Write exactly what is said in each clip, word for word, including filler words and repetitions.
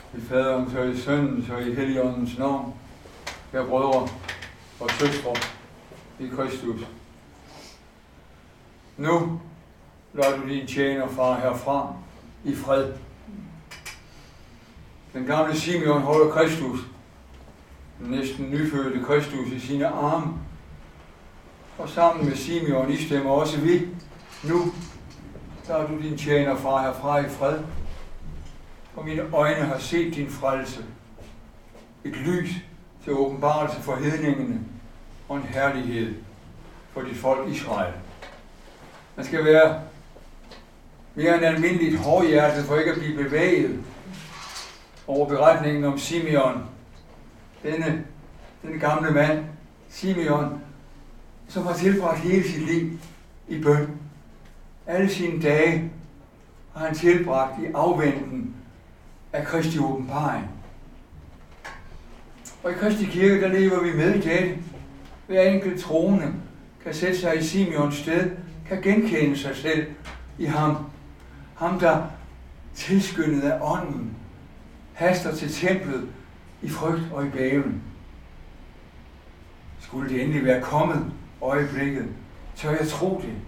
I faderens og i søndens og i Helligåndens navn, kære brødre og søstre i Kristus. Nu lader du din tjener far herfra i fred. Den gamle Simeon holder Kristus, den næsten nyfødte Kristus, i sine arme. Og sammen med Simeon istemmer også vi. Nu lader du din tjener far herfra i fred. Og mine øjne har set din frelse. Et lys til åbenbarelse for hedningene og en herlighed for dit folk Israel. Man skal være mere end almindeligt hårdhjertet for ikke at blive bevæget over beretningen om Simeon. Denne, denne gamle mand, Simeon, som har tilbragt hele sit liv i bøn. Alle sine dage har han tilbragt i afventen af Kristi åbenbaring. Og i Kristi Kirke, der lever vi med i dette. Hver enkelt troende kan sætte sig i Simeons sted, kan genkende sig selv i ham. Ham, der tilskyndet af ånden, haster til templet i frygt og i bæven. Skulle det endelig være kommet øjeblikket, tør jeg tro det.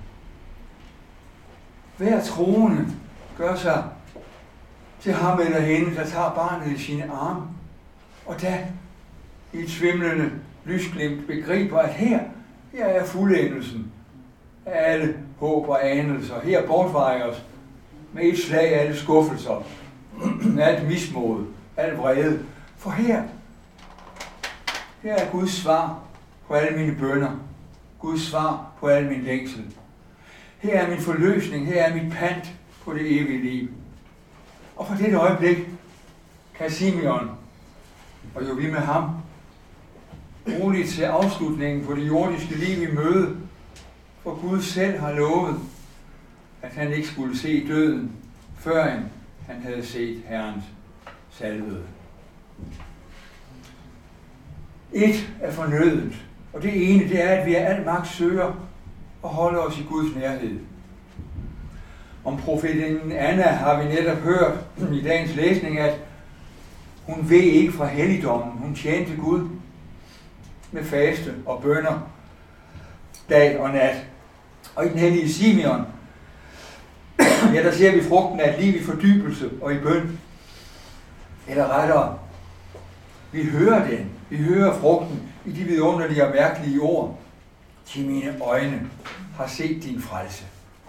Hver troende gør sig til ham eller hende, der tager barnet i sine arme, og da i et svimlende lysglimt begriber, at her, her er fuldendelsen af alle håb og anelser. Her bortvejes med et slag alle skuffelser, alt mismod, alt vrede. For her, her er Guds svar på alle mine bønner, Guds svar på al min længsel. Her er min forløsning, her er mit pant på det evige liv. Og fra dette øjeblik kan Simeon, og jo vi med ham, roligt til afslutningen på det jordiske liv i møde, for Gud selv har lovet, at han ikke skulle se døden, før han havde set Herrens salvede. Et er fornødent, og det ene, det er, at vi af al magt søger og holder os i Guds nærhed. Om profetinden Anna har vi netop hørt i dagens læsning, at hun ved ikke fra helligdommen. Hun tjente Gud med faste og bønner dag og nat. Og i den hellige Simeon, ja, der ser vi frugten af et liv i fordybelse og i bøn. Eller rettere, vi hører den. Vi hører frugten i de vidunderlige og mærkelige ord. Til mine øjne har set din frelse.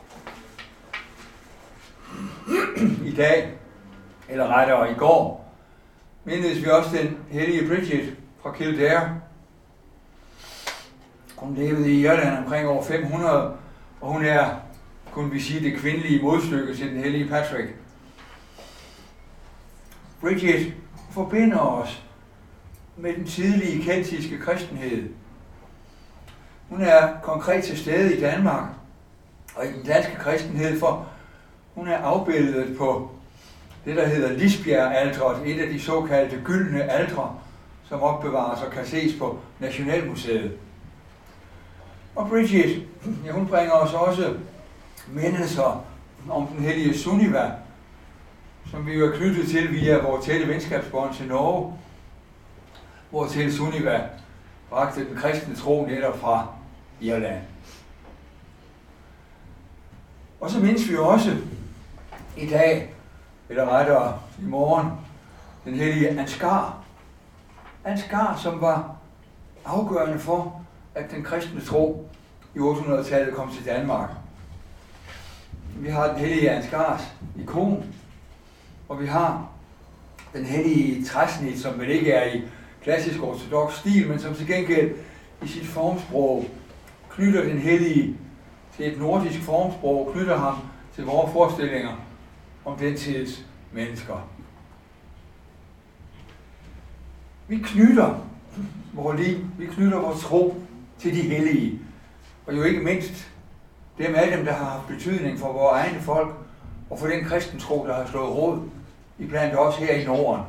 I dag, eller rettere i går, mindes vi også den hellige Bridget fra Kildare. Hun levede i Irland omkring år fem hundrede, og hun er, kunne vi sige, det kvindelige modstykke til den hellige Patrick. Bridget forbinder os med den tidlige keltiske kristenhed. Hun er konkret til stede i Danmark og i den danske kristenhed, for hun er afbildet på det, der hedder Lisbjerg-alteret, et af de såkaldte gyldne altre, som opbevares og kan ses på Nationalmuseet. Og Bridget, ja, hun bringer os også mindelser om den hellige Sunniva, som vi jo er knyttet til via vores tætte venskabsbånd til Norge, hvor til Sunniva bragte den kristne tro netop fra Irland. Og så mindes vi også i dag, eller rettere i morgen, den hellige Ansgar. Ansgar, som var afgørende for, at den kristne tro i otte hundrede-tallet kom til Danmark. Vi har den hellige Ansgars ikon, og vi har den hellige træsnit, som vel ikke er i klassisk ortodox stil, men som til gengæld i sit formsprog knytter den hellige til et nordisk formsprog, knytter ham til vores forestillinger om den tids mennesker. Vi knytter vores liv, vi knytter vores tro til de hellige, og jo ikke mindst dem af dem, der har haft betydning for vores egne folk, og for den kristentro, der har slået rod iblandt os her i Norden.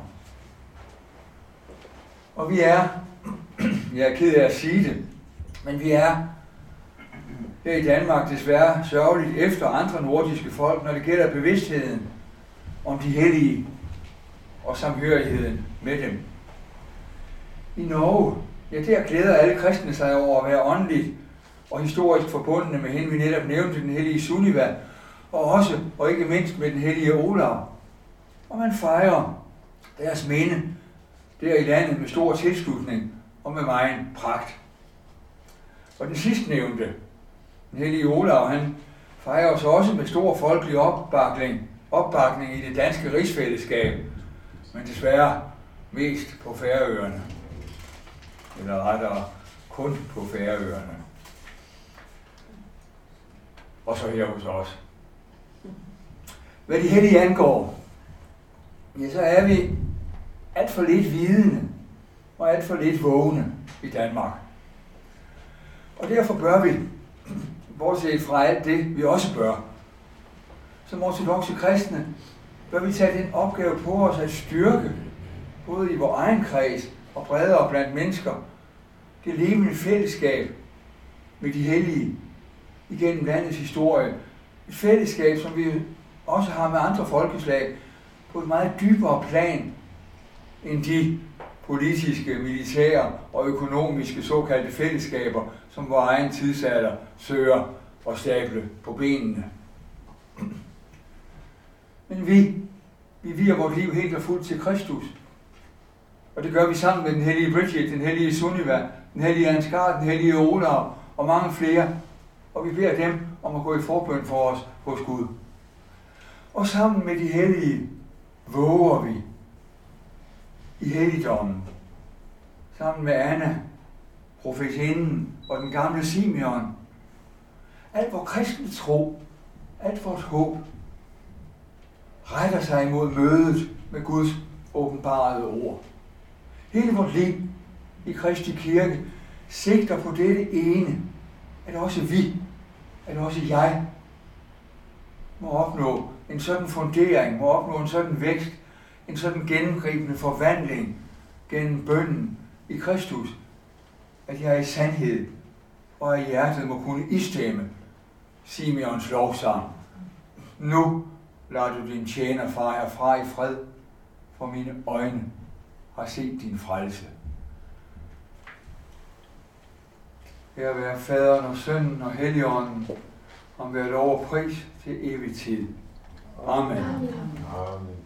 Og vi er, jeg er ked af at sige det, men vi er her i Danmark desværre sørgeligt efter andre nordiske folk, når det gælder bevidstheden om de hellige. og samhørigheden med dem. I Norge, ja, der glæder alle kristne sig over at være åndeligt og historisk forbundne med hende, vi netop nævnte, den hellige Sunniva, og også, og ikke mindst, med den hellige Olav. Og man fejrer deres minde der i landet med stor tilslutning og med megen pragt. Og den sidstnævnte, den hellige Olav, han fejrer os også med stor folkelig opbakning, opbakning i det danske rigsfællesskab, men desværre mest på Færøerne. Eller rettere kun på Færøerne. Og så her hos os. Hvad de hellige angår, ja, så er vi alt for lidt vidende og alt for lidt vågne i Danmark. Og derfor bør vi, bortset fra alt det, vi også bør, som ortodokse kristne, bør vi tage den opgave på os at styrke, både i vores egen kreds og bredere blandt mennesker, det levende fællesskab med de hellige igennem landets historie. Et fællesskab, som vi også har med andre folkeslag på et meget dybere plan end de politiske, militære og økonomiske såkaldte fællesskaber, som vores egen tidsalder søger at stable på benene. Men vi, vi vier vores liv helt og fuldt til Kristus. Og det gør vi sammen med den hellige Bridget, den hellige Sunniva, den hellige Ansgar, den hellige Olav og mange flere. Og vi beder dem om at gå i forbøn for os hos Gud. Og sammen med de hellige våger vi i helligdommen. Sammen med Anna, profetinden og den gamle Simeon. Alt vores kristne tro, alt vores håb, retter sig imod mødet med Guds åbenbarede ord. Hele vort liv i Kristi Kirke sigter på dette ene, at også vi, at også jeg, må opnå en sådan fundering, må opnå en sådan vækst, en sådan gennemgribende forvandling gennem bønnen i Kristus, at jeg i sandhed og af hjertet må kunne istemme Simeons lovsang. Nu lader du din tjener far herfra i fred, for mine øjne har set din frelse. Her være Faderen og Sønnen og Helligånden, om hver lov og pris til evig tid. Amen. Amen.